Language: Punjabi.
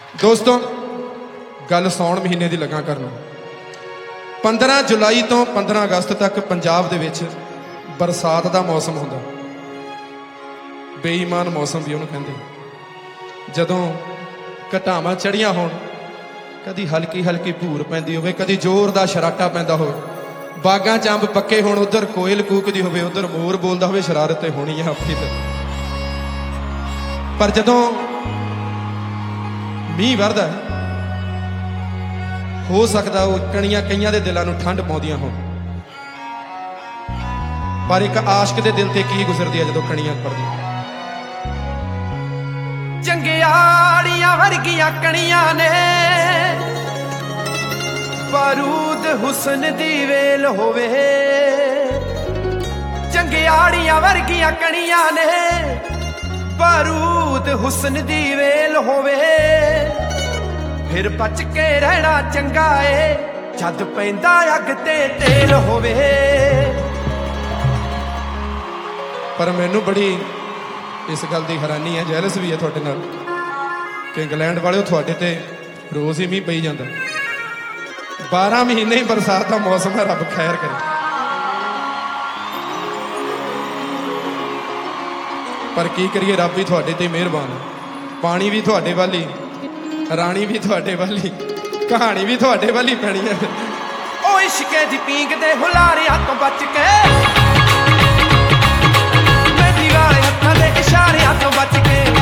ਦੋਸਤੋ ਗੱਲ ਸੌਣ ਮਹੀਨੇ ਦੀ ਲਗਾ ਕਰਨ 15 ਜੁਲਾਈ ਤੋਂ 15 ਅਗਸਤ ਤੱਕ ਪੰਜਾਬ ਦੇ ਵਿੱਚ ਬਰਸਾਤ ਦਾ ਮੌਸਮ ਹੁੰਦਾ। ਬੇਈਮਾਨ ਮੌਸਮ ਵੀ ਉਹਨੂੰ ਕਹਿੰਦੇ। ਜਦੋਂ ਘਟਾਵਾਂ ਚੜੀਆਂ ਹੋਣ, ਕਦੀ ਹਲਕੀ ਹਲਕੀ ਭੂਰ ਪੈਂਦੀ ਹੋਵੇ, ਕਦੀ ਜ਼ੋਰ ਦਾ ਸ਼ਰਾਟਾ ਪੈਂਦਾ ਹੋਵੇ, ਬਾਗਾਂ 'ਚ ਅੰਬ ਪੱਕੇ ਹੋਣ, ਉਧਰ ਕੋਇਲ ਕੂਕਦੀ ਹੋਵੇ, ਉਧਰ ਮੋਰ ਬੋਲਦਾ ਹੋਵੇ, ਸ਼ਰਾਰਤ ਤੇ ਹੋਣੀ ਆ ਆਪਣੀ। ਪਰ ਜਦੋਂ ਮੀਂਹ ਵਰਦਾ ਹੋ ਸਕਦਾ ਉਹ ਕਣੀਆਂ ਕਈਆਂ ਦੇ ਦਿਲਾਂ ਨੂੰ ਠੰਡ ਪਾਉਂਦੀਆਂ ਹੋਣ, ਪਰ ਇੱਕ ਆਸ਼ਕ ਦੇ ਦਿਲ ਤੇ ਕੀ ਗੁਜ਼ਰਦੀ ਹੈ ਜਦੋਂ ਕਣੀਆਂ ਪੜਦੀਆਂ। ਚੰਗਿਆੜੀਆਂ ਵਰਗੀਆਂ ਕਣੀਆਂ ਨੇ, ਬਾਰੂਦ ਹੁਸਨ ਦੀ ਵੇਲ ਹੋਵੇ। ਚੰਗਿਆੜੀਆਂ ਵਰਗੀਆਂ ਕਣੀਆਂ ਨੇ, ਬਾਰੂਦ ਹੁਸਨ ਦੀ ਵੇਲ ਹੋਵੇ। ਫਿਰ ਬਚ ਕੇ ਰਹਿਣਾ ਚੰਗਾ ਏ, ਜਦ ਪੈਂਦਾ ਅੱਗ ਤੇ ਤੇਲ ਹੋਵੇ। ਪਰ ਮੈਨੂੰ ਬੜੀ ਇਸ ਗੱਲ ਦੀ ਹੈਰਾਨੀ ਹੈ, ਜੈਲਸ ਵੀ ਹੈ ਤੁਹਾਡੇ ਨਾਲ, ਕਿ ਇੰਗਲੈਂਡ ਵਾਲਿਓ ਤੁਹਾਡੇ ਤੇ ਰੋਜ਼ ਹੀ ਮੀਂਹ ਪਈ ਜਾਂਦਾ। 12 ਮਹੀਨੇ ਹੀ ਬਰਸਾਤ ਦਾ ਮੌਸਮ ਹੈ, ਰੱਬ ਖੈਰ ਕਰੇ। ਪਰ ਕੀ ਕਰੀਏ, ਰੱਬ ਵੀ ਤੁਹਾਡੇ ਤੇ ਮਿਹਰਬਾਨ। ਪਾਣੀ ਵੀ ਤੁਹਾਡੇ ਵੱਲ ਹੀ, ਰਾਣੀ ਵੀ ਤੁਹਾਡੇ ਵੱਲ ਹੀ, ਕਹਾਣੀ ਵੀ ਤੁਹਾਡੇ ਵੱਲ ਹੀ ਪੈਣੀ ਹੈ। ਉਹ ਇਸ਼ਕੇ ਦੀ ਪੀਂਗ ਦੇ ਹੁਲਾਰਿਆਂ ਤੋਂ ਬਚ ਕੇ, ਮੈਂ ਦੀਵਾਰੇ ਹੱਥਾਂ ਦੇ ਇਸ਼ਾਰਿਆਂ ਤੋਂ ਬਚ ਕੇ,